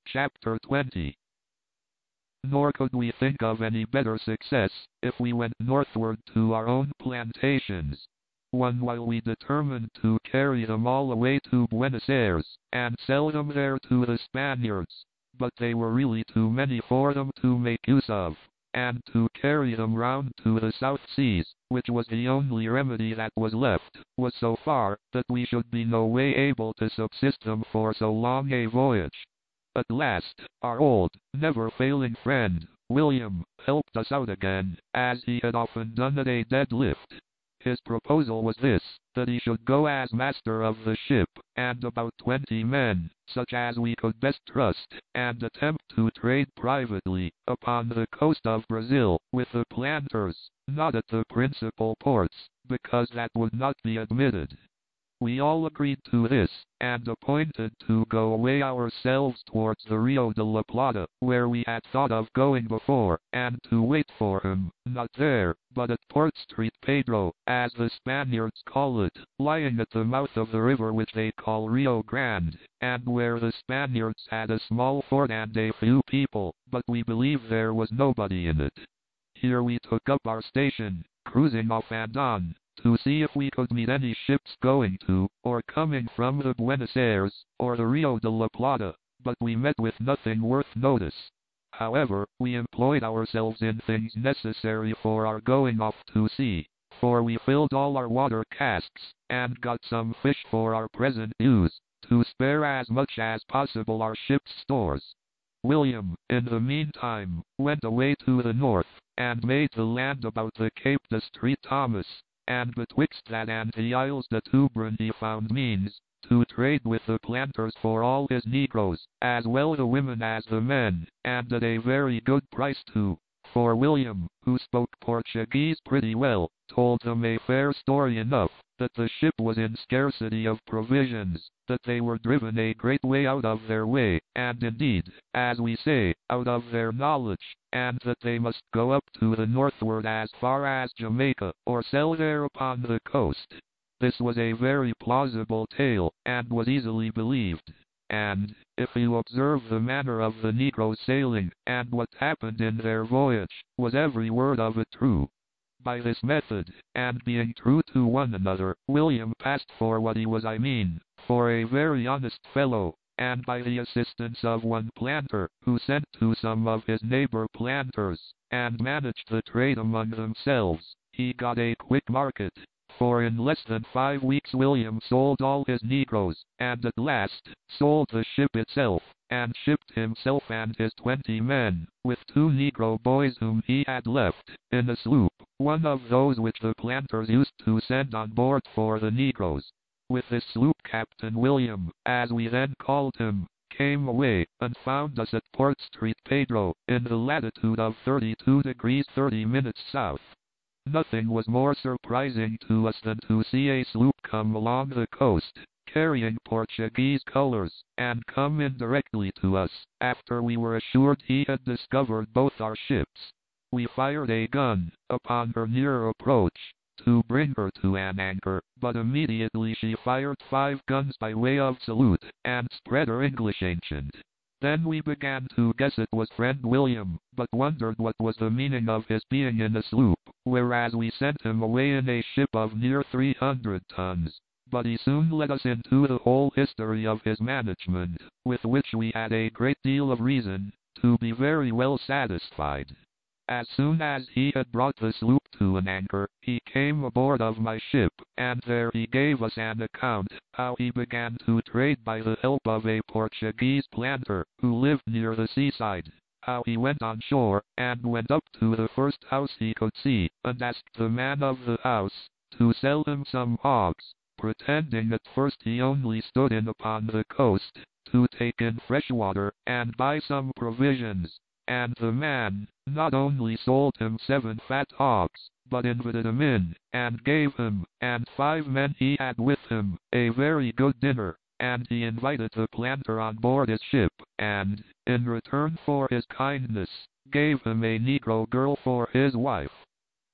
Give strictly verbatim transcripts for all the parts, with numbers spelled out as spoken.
Chapter twenty. Nor could we think of any better success, if we went northward to our own plantations. One while we determined to carry them all away to Buenos Aires, and sell them there to the Spaniards, but they were really too many for them to make use of, and to carry them round to the South Seas, which was the only remedy that was left, was so far, that we should be no way able to subsist them for so long a voyage. At last, our old, never-failing friend, William, helped us out again, as he had often done at a dead lift. His proposal was this, that he should go as master of the ship, and about twenty men, such as we could best trust, and attempt to trade privately, upon the coast of Brazil, with the planters, not at the principal ports, because that would not be admitted. We all agreed to this, and appointed to go away ourselves towards the Rio de la Plata, where we had thought of going before, and to wait for him, not there, but at Port Street Pedro, as the Spaniards call it, lying at the mouth of the river which they call Rio Grande, and where the Spaniards had a small fort and a few people, but we believe there was nobody in it. Here we took up our station, cruising off and on, to see if we could meet any ships going to, or coming from the Buenos Aires, or the Rio de la Plata, but we met with nothing worth notice. However, we employed ourselves in things necessary for our going off to sea, for we filled all our water casks, and got some fish for our present use, to spare as much as possible our ship's stores. William, in the meantime, went away to the north, and made the land about the Cape de Street Thomas, and betwixt that and the Isles de Tubran he found means to trade with the planters for all his negroes, as well the women as the men, and at a very good price too, for William, who spoke Portuguese pretty well, told them a fair story enough, that the ship was in scarcity of provisions, that they were driven a great way out of their way, and indeed, as we say, out of their knowledge, and that they must go up to the northward as far as Jamaica, or sell there upon the coast. This was a very plausible tale, and was easily believed. And, if you observe the manner of the negroes sailing, and what happened in their voyage, was every word of it true. By this method, and being true to one another, William passed for what he was I mean, for a very honest fellow, and by the assistance of one planter, who sent to some of his neighbor planters, and managed the trade among themselves, he got a quick market, for in less than five weeks William sold all his negroes, and at last, sold the ship itself, and shipped himself and his twenty men, with two negro boys whom he had left, in a sloop, one of those which the planters used to send on board for the negroes. With this sloop Captain William, as we then called him, came away, and found us at Port Street Pedro, in the latitude of thirty-two degrees thirty minutes south. Nothing was more surprising to us than to see a sloop come along the coast, carrying Portuguese colors, and come in directly to us, after we were assured he had discovered both our ships. We fired a gun, upon her near approach, to bring her to an anchor, but immediately she fired five guns by way of salute, and spread her English ancient. Then we began to guess it was friend William, but wondered what was the meaning of his being in a sloop, whereas we sent him away in a ship of near three hundred tons. But he soon let us into the whole history of his management, with which we had a great deal of reason to be very well satisfied. As soon as he had brought the sloop to an anchor, he came aboard of my ship, and there he gave us an account how he began to trade by the help of a Portuguese planter, who lived near the seaside, how he went on shore, and went up to the first house he could see, and asked the man of the house to sell him some hogs, pretending at first he only stood in upon the coast, to take in fresh water, and buy some provisions. And the man not only sold him seven fat hogs, but invited him in, and gave him, and five men he had with him, a very good dinner, and he invited the planter on board his ship, and, in return for his kindness, gave him a negro girl for his wife.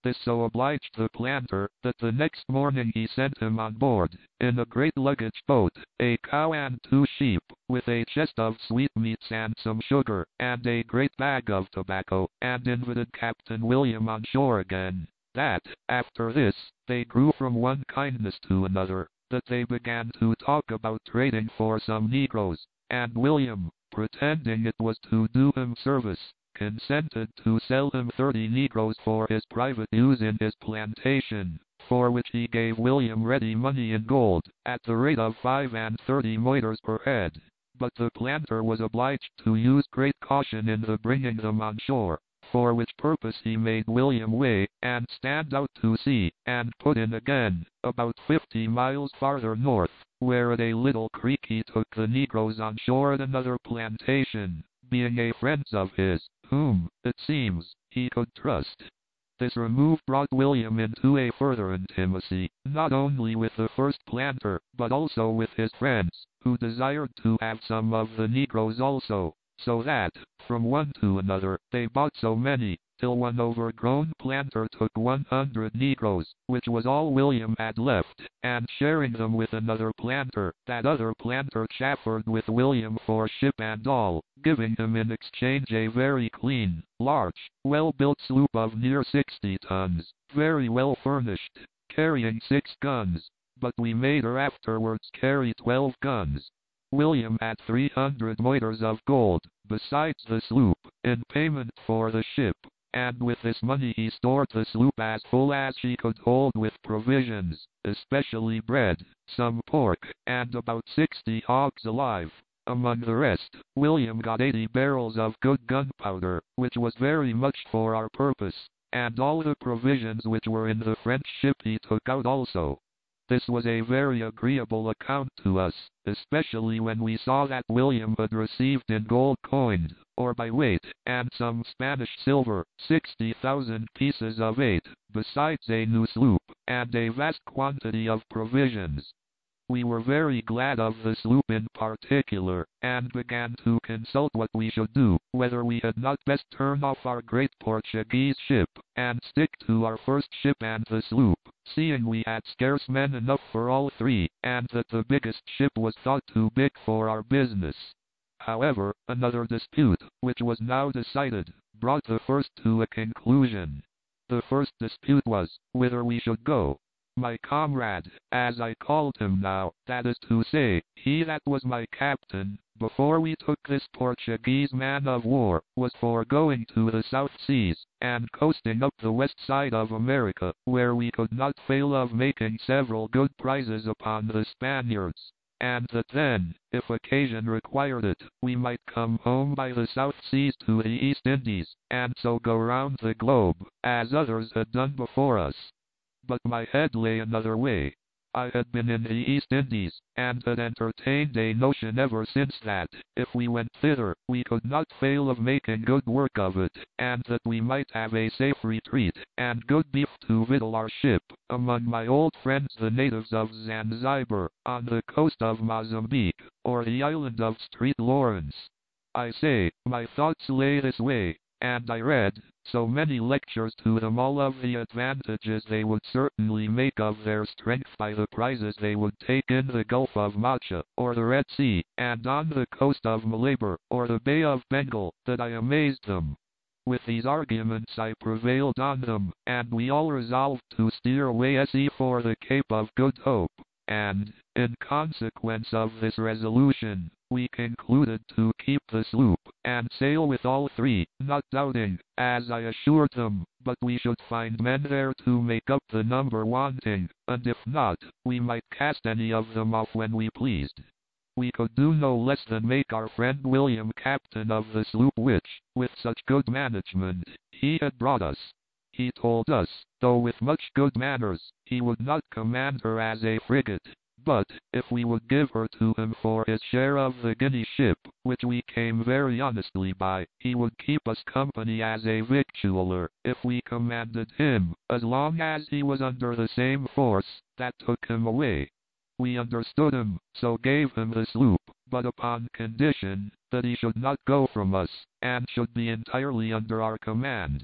This so obliged the planter, that the next morning he sent him on board, in a great luggage boat, a cow and two sheep, with a chest of sweetmeats and some sugar, and a great bag of tobacco, and invited Captain William on shore again. That, after this, they grew from one kindness to another, that they began to talk about trading for some negroes, and William, pretending it was to do him service, consented to sell him thirty negroes for his private use in his plantation, for which he gave William ready money in gold, at the rate of five and thirty moidores per head. But the planter was obliged to use great caution in the bringing them on shore, for which purpose he made William weigh, and stand out to sea, and put in again, about fifty miles farther north, where at a little creek he took the negroes on shore at another plantation, being a friend of his, whom, it seems, he could trust. This remove brought William into a further intimacy, not only with the first planter, but also with his friends, who desired to have some of the negroes also, so that, from one to another, they bought so many, till one overgrown planter took one hundred negroes, which was all William had left, and sharing them with another planter, that other planter chaffered with William for ship and all, giving him in exchange a very clean, large, well-built sloop of near sixty tons, very well furnished, carrying six guns, but we made her afterwards carry twelve guns. William had three hundred moidores of gold, besides the sloop, in payment for the ship, and with this money he stored the sloop as full as she could hold with provisions, especially bread, some pork, and about sixty hogs alive. Among the rest, William got eighty barrels of good gunpowder, which was very much for our purpose, and all the provisions which were in the French ship he took out also. This was a very agreeable account to us, especially when we saw that William had received in gold coined, or by weight, and some Spanish silver, sixty thousand pieces of eight, besides a new sloop, and a vast quantity of provisions. We were very glad of the sloop in particular, and began to consult what we should do, whether we had not best turn off our great Portuguese ship, and stick to our first ship and the sloop, seeing we had scarce men enough for all three, and that the biggest ship was thought too big for our business. However, another dispute, which was now decided, brought the first to a conclusion. The first dispute was, whither we should go. My comrade, as I called him now, that is to say, he that was my captain, before we took this Portuguese man of war, was for going to the South Seas, and coasting up the west side of America, where we could not fail of making several good prizes upon the Spaniards, and that then, if occasion required it, we might come home by the South Seas to the East Indies, and so go round the globe, as others had done before us. But my head lay another way. I had been in the East Indies, and had entertained a notion ever since that, if we went thither, we could not fail of making good work of it, and that we might have a safe retreat, and good beef to victual our ship, among my old friends the natives of Zanzibar, on the coast of Mozambique, or the island of Street Lawrence. I say, my thoughts lay this way, and I read so many lectures to them all of the advantages they would certainly make of their strength by the prizes they would take in the Gulf of Macha, or the Red Sea, and on the coast of Malabar, or the Bay of Bengal, that I amazed them. With these arguments I prevailed on them, and we all resolved to steer away se for the Cape of Good Hope, and, in consequence of this resolution, we concluded to keep the sloop, and sail with all three, not doubting, as I assured them, but we should find men there to make up the number wanting, and if not, we might cast any of them off when we pleased. We could do no less than make our friend William captain of the sloop which, with such good management, he had brought us. He told us, though with much good manners, he would not command her as a frigate, but, if we would give her to him for his share of the Guinea ship, which we came very honestly by, he would keep us company as a victualler, if we commanded him, as long as he was under the same force that took him away. We understood him, so gave him the sloop, but upon condition that he should not go from us, and should be entirely under our command.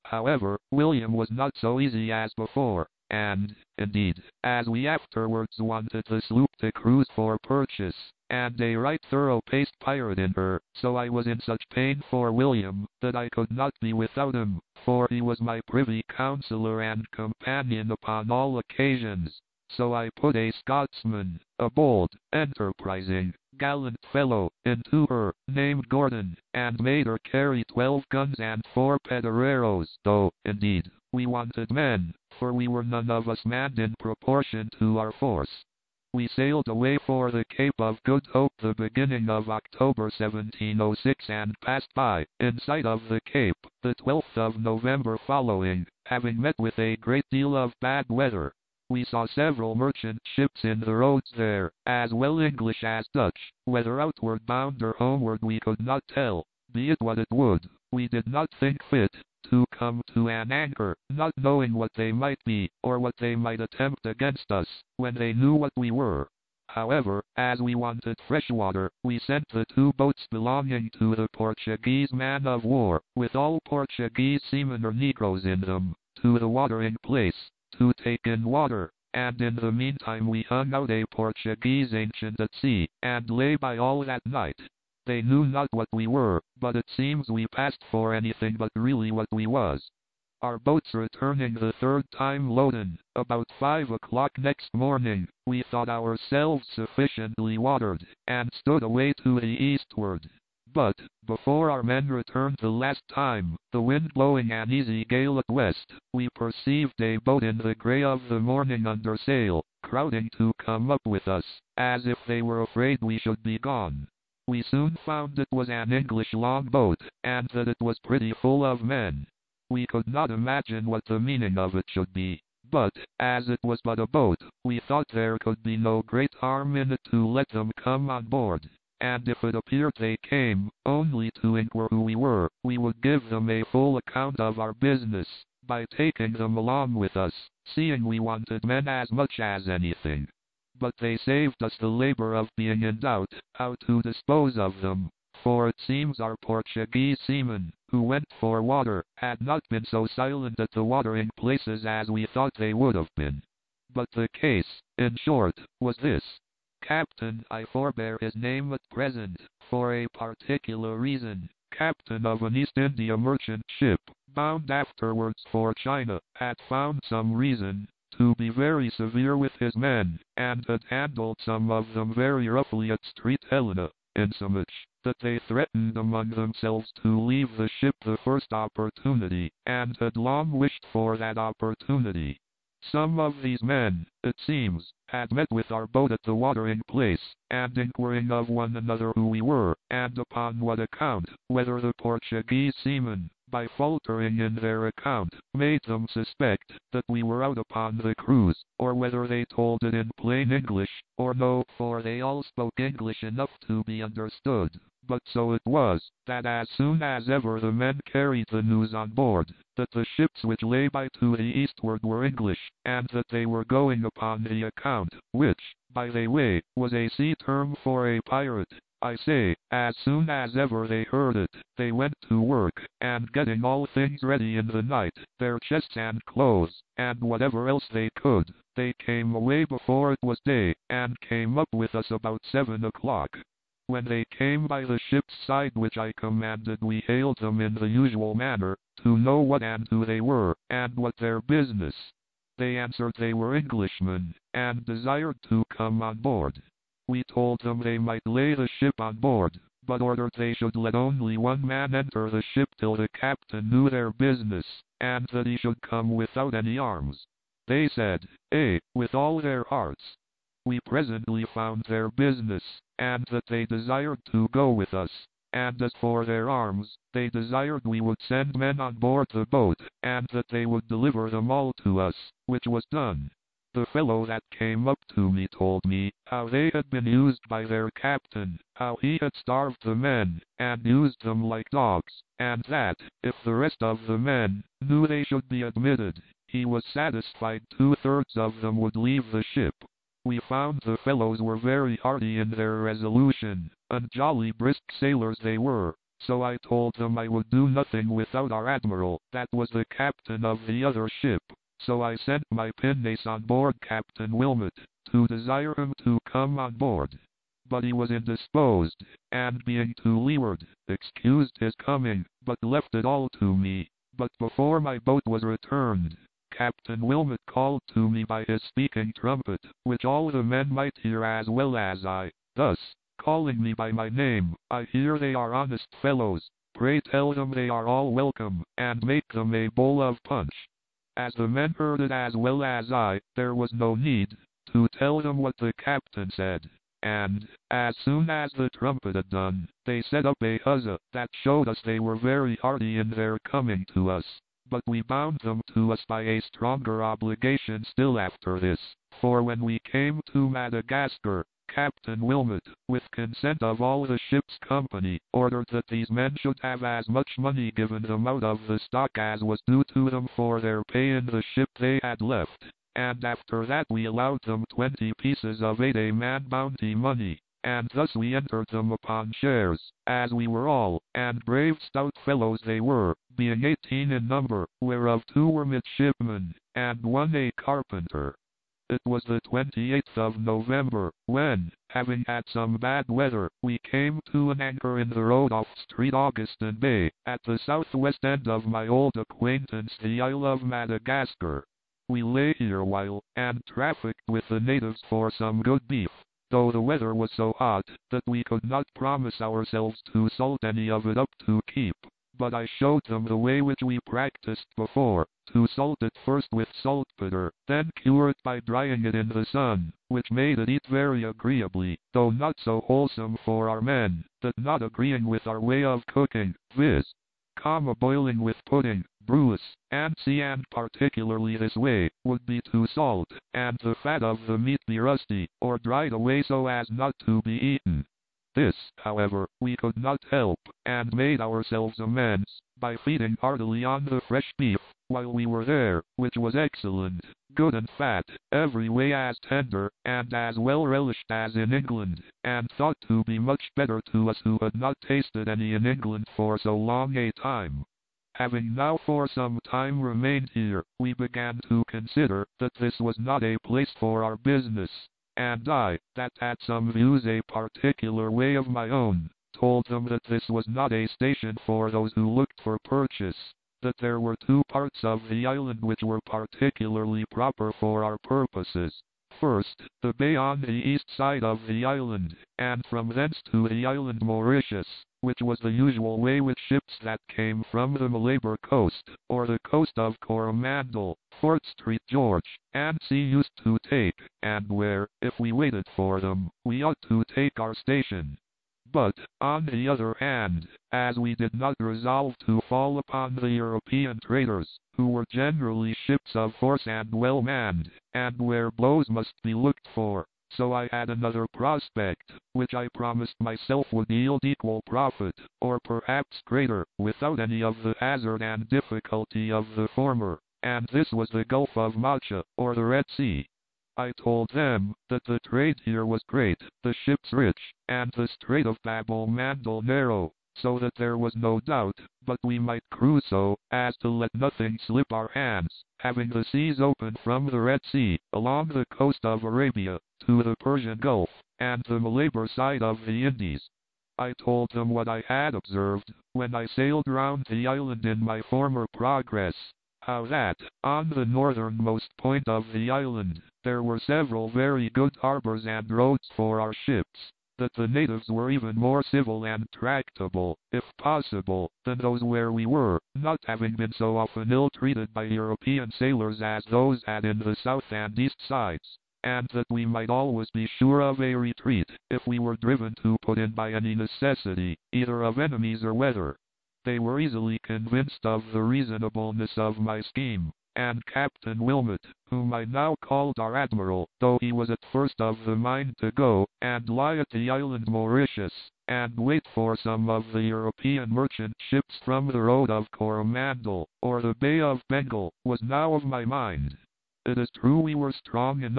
However, William was not so easy as before, and, indeed, as we afterwards wanted the sloop to cruise for purchase, and a right thorough-paced pirate in her, so I was in such pain for William, that I could not be without him, for he was my privy counsellor and companion upon all occasions. So I put a Scotsman, a bold, enterprising, gallant fellow, into her, named Gordon, and made her carry twelve guns and four pedereros, though, indeed, we wanted men, for we were none of us manned in proportion to our force. We sailed away for the Cape of Good Hope the beginning of October seventeen oh six and passed by, in sight of the Cape, the twelfth of November following, having met with a great deal of bad weather. We saw several merchant ships in the roads there, as well English as Dutch, whether outward bound or homeward we could not tell. Be it what it would, we did not think fit to come to an anchor, not knowing what they might be, or what they might attempt against us, when they knew what we were. However, as we wanted fresh water, we sent the two boats belonging to the Portuguese man-of-war, with all Portuguese seamen or negroes in them, to the watering place, to take in water, and in the meantime we hung out a Portuguese ancient at sea, and lay by all that night. They knew not what we were, but it seems we passed for anything but really what we was. Our boats returning the third time loaden, about five o'clock next morning, we thought ourselves sufficiently watered, and stood away to the eastward. But, before our men returned the last time, the wind blowing an easy gale at west, we perceived a boat in the grey of the morning under sail, crowding to come up with us, as if they were afraid we should be gone. We soon found it was an English longboat, and that it was pretty full of men. We could not imagine what the meaning of it should be, but, as it was but a boat, we thought there could be no great harm in it to let them come on board. And if it appeared they came only to inquire who we were, we would give them a full account of our business, by taking them along with us, seeing we wanted men as much as anything. But they saved us the labor of being in doubt how to dispose of them, for it seems our Portuguese seamen, who went for water, had not been so silent at the watering places as we thought they would have been. But the case, in short, was this. Captain, I forbear his name at present, for a particular reason, captain of an East India merchant ship, bound afterwards for China, had found some reason to be very severe with his men, and had handled some of them very roughly at Street Helena, insomuch that they threatened among themselves to leave the ship the first opportunity, and had long wished for that opportunity. Some of these men, it seems, had met with our boat at the watering place, and inquiring of one another who we were, and upon what account, whether the Portuguese seamen, by faltering in their account, made them suspect that we were out upon the cruise, or whether they told it in plain English, or no, for they all spoke English enough to be understood. But so it was, that as soon as ever the men carried the news on board, that the ships which lay by to the eastward were English, and that they were going upon the account, which, by the way, was a sea term for a pirate, I say, as soon as ever they heard it, they went to work, and getting all things ready in the night, their chests and clothes, and whatever else they could, they came away before it was day, and came up with us about seven o'clock. When they came by the ship's side which I commanded, we hailed them in the usual manner, to know what and who they were, and what their business. They answered they were Englishmen, and desired to come on board. We told them they might lay the ship on board, but ordered they should let only one man enter the ship till the captain knew their business, and that he should come without any arms. They said, "Ay, with all their hearts." We presently found their business, and that they desired to go with us, and as for their arms, they desired we would send men on board the boat, and that they would deliver them all to us, which was done. The fellow that came up to me told me how they had been used by their captain, how he had starved the men, and used them like dogs, and that, if the rest of the men knew they should be admitted, he was satisfied two-thirds of them would leave the ship. We found the fellows were very hearty in their resolution, and jolly brisk sailors they were. So I told them I would do nothing without our admiral, that was the captain of the other ship. So I sent my pinnace on board Captain Wilmot, to desire him to come on board. But he was indisposed, and being to leeward, excused his coming, but left it all to me. But before my boat was returned, Captain Wilmot called to me by his speaking trumpet, which all the men might hear as well as I, thus, calling me by my name, I hear they are honest fellows, pray tell them they are all welcome, and make them a bowl of punch. As the men heard it as well as I, there was no need to tell them what the captain said, and, as soon as the trumpet had done, they set up a huzzah, that showed us they were very hearty in their coming to us. But we bound them to us by a stronger obligation still after this, for when we came to Madagascar, Captain Wilmot, with consent of all the ship's company, ordered that these men should have as much money given them out of the stock as was due to them for their pay in the ship they had left, and after that we allowed them twenty pieces of eight-a-man bounty money, and thus we entered them upon shares, as we were all, and brave stout fellows they were, being eighteen in number, whereof two were midshipmen, and one a carpenter. It was the twenty-eighth of November, when, having had some bad weather, we came to an anchor in the road off Street Augustin Bay, at the southwest end of my old acquaintance the Isle of Madagascar. We lay here while, and trafficked with the natives for some good beef, though the weather was so hot, that we could not promise ourselves to salt any of it up to keep. But I showed them the way which we practiced before, to salt it first with saltpeter, then cure it by drying it in the sun, which made it eat very agreeably, though not so wholesome for our men, that not agreeing with our way of cooking, viz. comma boiling with pudding, brewis, and sea, and particularly this way, would be too salt, and the fat of the meat be rusty, or dried away so as not to be eaten. This, however, we could not help, and made ourselves amends, by feeding heartily on the fresh beef, while we were there, which was excellent, good and fat, every way as tender, and as well relished as in England, and thought to be much better to us who had not tasted any in England for so long a time. Having now for some time remained here, we began to consider that this was not a place for our business. And I, that had some views a particular way of my own, told them that this was not a station for those who looked for purchase, that there were two parts of the island which were particularly proper for our purposes. First, the bay on the east side of the island, and from thence to the island Mauritius, which was the usual way with ships that came from the Malabar coast, or the coast of Coromandel, Fort Street George, and Sea used to take, and where, if we waited for them, we ought to take our station. But, on the other hand, as we did not resolve to fall upon the European traders, who were generally ships of force and well manned, and where blows must be looked for, so I had another prospect, which I promised myself would yield equal profit, or perhaps greater, without any of the hazard and difficulty of the former, and this was the Gulf of Macha, or the Red Sea. I told them that the trade here was great, the ships rich, and the Strait of Bab el Mandel narrow, so that there was no doubt but we might cruise so as to let nothing slip our hands, having the seas open from the Red Sea, along the coast of Arabia, to the Persian Gulf, and the Malabar side of the Indies. I told them what I had observed, when I sailed round the island in my former progress, how that, on the northernmost point of the island, there were several very good harbors and roads for our ships, that the natives were even more civil and tractable, if possible, than those where we were, not having been so often ill-treated by European sailors as those had in the south and east sides, and that we might always be sure of a retreat, if we were driven to put in by any necessity, either of enemies or weather. They were easily convinced of the reasonableness of my scheme, and Captain Wilmot, whom I now called our admiral, though he was at first of the mind to go and lie at the island Mauritius, and wait for some of the European merchant ships from the road of Coromandel, or the Bay of Bengal, was now of my mind. It is true we were strong enough,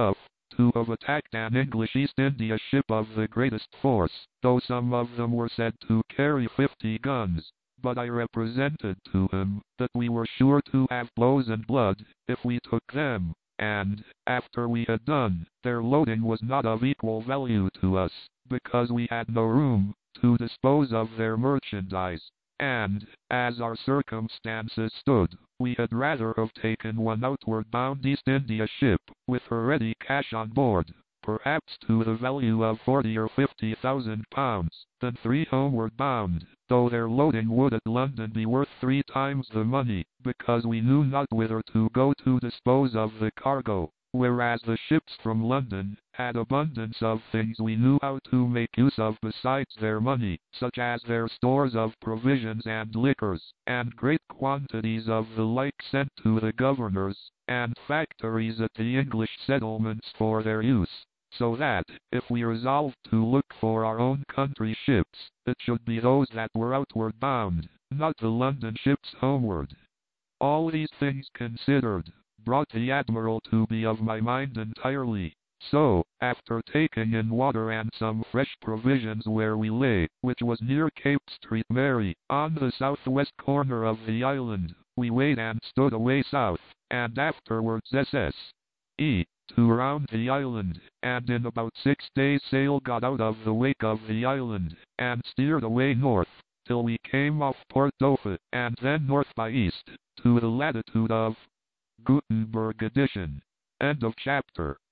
to have attacked an English East India ship of the greatest force, though some of them were said to carry fifty guns. But I represented to him that we were sure to have blows and blood if we took them, and, after we had done, their loading was not of equal value to us, because we had no room to dispose of their merchandise, and, as our circumstances stood, we had rather have taken one outward-bound East India ship, with her ready cash on board, perhaps to the value of forty or fifty thousand pounds, than three homeward-bound, though their loading would at London be worth three times the money, because we knew not whither to go to dispose of the cargo, whereas the ships from London had abundance of things we knew how to make use of besides their money, such as their stores of provisions and liquors, and great quantities of the like sent to the governors and factories at the English settlements for their use. So that, if we resolved to look for our own country ships, it should be those that were outward bound, not the London ships homeward. All these things considered, brought the Admiral to be of my mind entirely. So, after taking in water and some fresh provisions where we lay, which was near Cape Street Mary, on the southwest corner of the island, we weighed and stood away south, and afterwards S S E, to round the island, and in about six days sail got out of the wake of the island, and steered away north, till we came off Port Dauphin, and then north by east, to the latitude of Gutenberg edition. End of chapter.